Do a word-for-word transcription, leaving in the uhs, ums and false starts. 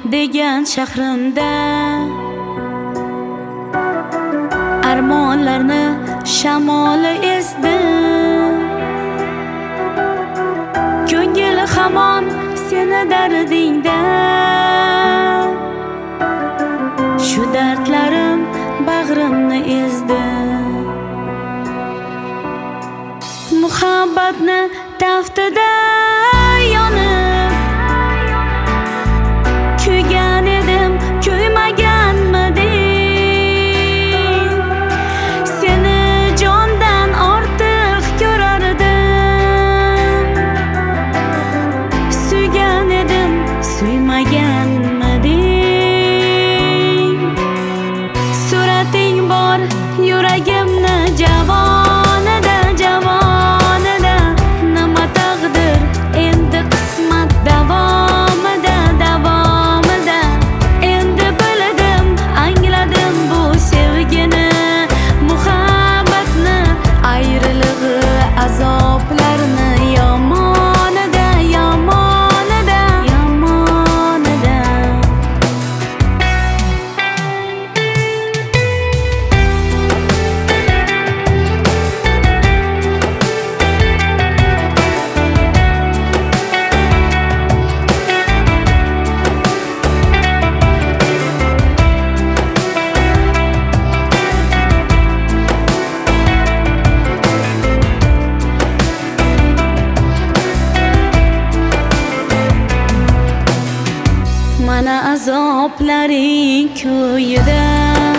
degan shahrimda armonlarni shamoli esdi. Ko'ngil hamon seni dardingda, shu dardlarim bag'rimni ezdi. Muhabbatni taftida yonib kuygan edim, kuymaganmiding? Seni jondan ortiq ko'rardim, suygan edim, suymaganmiding? Surating bor yuragimni javonida, javonida. Nima taqdir endi qismat davomida, davomida. Endi bildim, angladim bu sevgini, muhabbatni, ayrilig'i, azoblarni. Yomonida, yomonida, yomonida. Mana azoplaring ko'yida